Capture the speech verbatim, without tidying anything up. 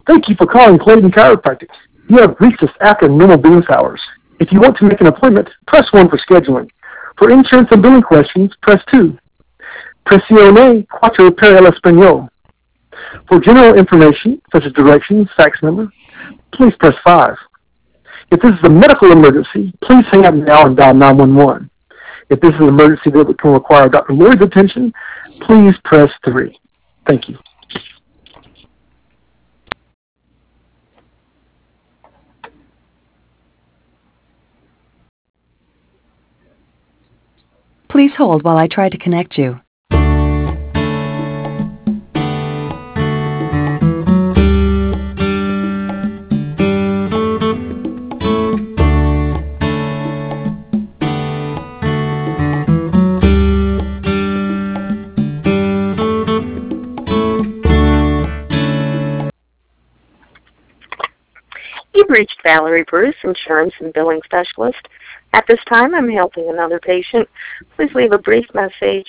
Thank you for calling Clayton Chiropractic. You have reached us after normal business hours. If you want to make an appointment, press one for scheduling. For insurance and billing questions, press two. Presione cuatro para el español. For general information, such as directions, fax number, please press five. If this is a medical emergency, please hang up now and dial nine one one. If this is an emergency that can require Doctor Lloyd's attention, please press three. Thank you. Please hold while I try to connect you. You've reached Valerie Bruce, Insurance and Billing Specialist. At this time, I'm helping another patient. Please leave a brief message